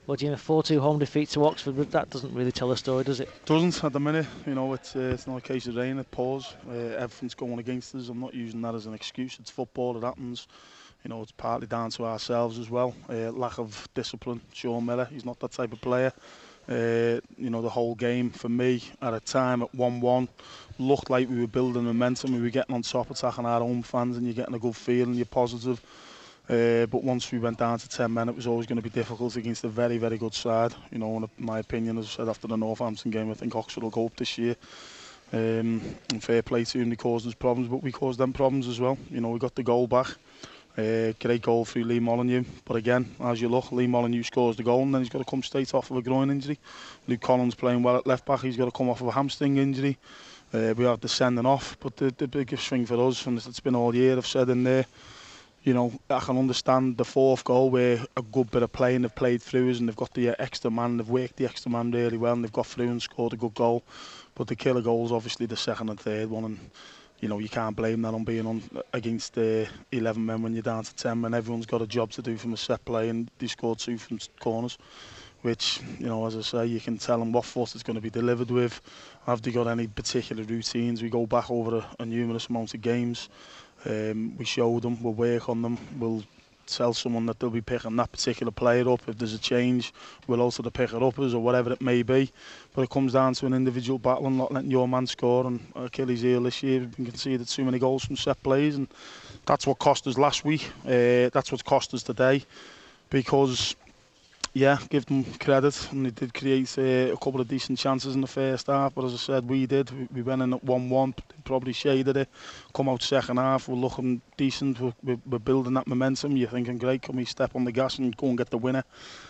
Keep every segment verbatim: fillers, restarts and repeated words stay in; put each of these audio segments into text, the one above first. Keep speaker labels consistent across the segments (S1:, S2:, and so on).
S1: What do you know, four two home defeat to Oxford, but that doesn't really tell a story, does it?
S2: Doesn't at the minute. You know, it's, uh, it's not a case of rain, it pours. Uh, everything's going against us. I'm not using that as an excuse. It's football, it happens. You know, it's partly down to ourselves as well. Uh, lack of discipline. Sean Miller, he's not that type of player. Uh, you know, the whole game for me at a time at one one looked like we were building momentum. We were getting on top, attacking our own fans, and you're getting a good feeling, you're positive. Uh, but once we went down to ten men, it was always going to be difficult against a very, very good side. You know, in my opinion, as I said after the Northampton game, I think Oxford will go up this year. Um, and fair play to them, they caused us problems, but we caused them problems as well. You know, we got the goal back. Uh, great goal through Lee Molyneux, but again, as you look, Lee Molyneux scores the goal and then he's got to come straight off of a groin injury. Luke Collins playing well at left back, he's got to come off of a hamstring injury. Uh, we have the sending off, but the, the biggest thing for us, and it's been all year, I've said in there, you know, I can understand the fourth goal where a good bit of playing they've played through us and they've got the uh, extra man, they've worked the extra man really well and they've got through and scored a good goal. But the killer goal's obviously the second and third one, and you know, you can't blame that on being on against uh, eleven men when you're down to ten men. Everyone's got a job to do from a set play, and they scored two from corners, which, you know, as I say, you can tell them what foot it's going to be delivered with. Have they got any particular routines? We go back over a, a numerous amount of games. Um, we show them, we'll work on them, we'll tell someone that they'll be picking that particular player up. If there's a change, we'll alter the picker uppers or whatever it may be. But it comes down to an individual battle and not letting your man score. And Achilles heel this year, we've been conceded too many goals from set plays, and that's what cost us last week. Uh, that's what cost us today, because yeah, give them credit, and they did create uh, a couple of decent chances in the first half, but as I said, we did. We, we went in at one one, probably shaded it, come out second half, we're looking decent, we're, we're, we're building that momentum. You're thinking, great, can we step on the gas and go and get the winner?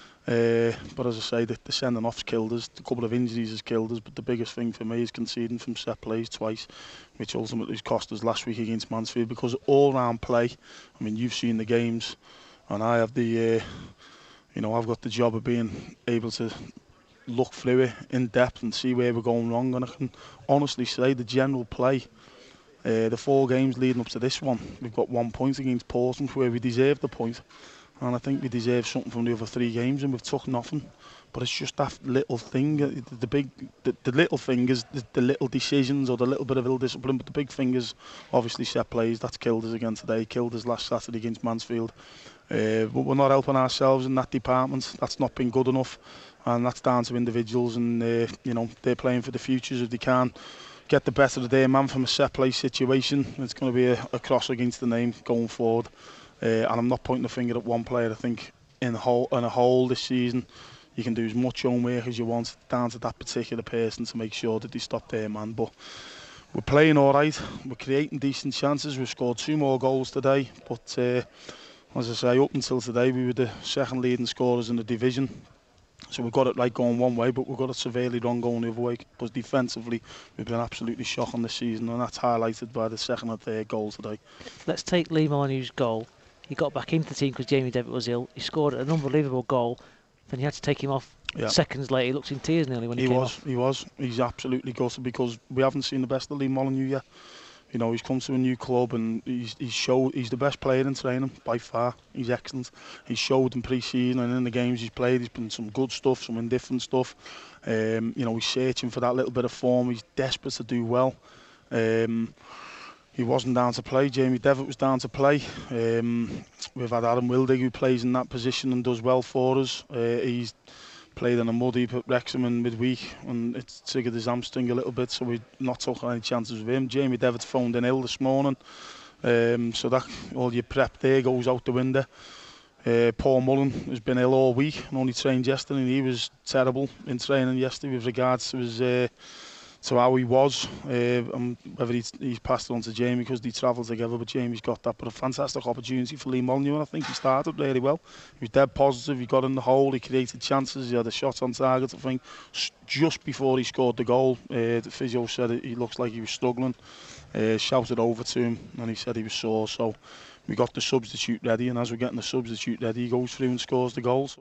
S2: Uh, but as I say, the, the sending off's killed us, a couple of injuries has killed us, but the biggest thing for me is conceding from set plays twice, which ultimately cost us last week against Mansfield, because all round play, I mean, you've seen the games, and I have the... Uh, You know, I've got the job of being able to look through it in depth and see where we're going wrong. And I can honestly say the general play, uh, the four games leading up to this one, we've got one point against Portsmouth where we deserve the point. And I think we deserve something from the other three games, and we've took nothing. But it's just that little thing, the, the big, the, the little thing is the, the little decisions or the little bit of ill discipline. But the big thing is obviously set plays. That's killed us again today, killed us last Saturday against Mansfield. Uh, but we're not helping ourselves in that department. That's not been good enough, and that's down to individuals. And uh, you know, they're playing for the futures. If they can get the better of their man from a set play situation, it's going to be a, a cross against the name going forward. Uh, and I'm not pointing the finger at one player. I think in whole, in a whole this season, you can do as much homework as you want down to that particular person to make sure that they stop their man. But we're playing all right. We're creating decent chances. We've scored two more goals today, but. Uh, As I say, up until today, we were the second leading scorers in the division. So we've got it right going one way, but we've got it severely wrong going the other way. Because defensively, we've been absolutely shocking this season, and that's highlighted by the second and third goal today.
S1: Let's take Lee Molyneux's goal. He got back into the team because Jamie Devitt was ill. He scored an unbelievable goal. Then you had to take him off yeah. seconds later. He looked in tears nearly when he,
S2: he
S1: came
S2: was,
S1: off.
S2: He was. He's absolutely gutted because we haven't seen the best of Lee Molyneux yet. You know, he's come to a new club and he's he's showed he's the best player in training by far. He's excellent. He's showed in pre-season and in the games he's played. He's been some good stuff, some indifferent stuff. Um, you know, he's searching for that little bit of form. He's desperate to do well. Um, he wasn't down to play. Jamie Devitt was down to play. Um, we've had Adam Wildig who plays in that position and does well for us. Uh, he's played in a muddy at Wrexham in midweek and it's triggered his hamstring a little bit, so we're not taking any chances with him. Jamie Devitt phoned in ill this morning, um, so that all your prep there goes out the window. Uh, Paul Mullen has been ill all week and only trained yesterday, and he was terrible in training yesterday with regards to his uh, to how he was, uh, and whether he's, he's passed it on to Jamie because they travel together, but Jamie's got that. But a fantastic opportunity for Lee Molyneux, and I think he started really well. He was dead positive, he got in the hole, he created chances, he had a shot on target. I think just before he scored the goal, uh, the physio said he looks like he was struggling, uh, shouted over to him and he said he was sore, so we got the substitute ready, and as we're getting the substitute ready, he goes through and scores the goal.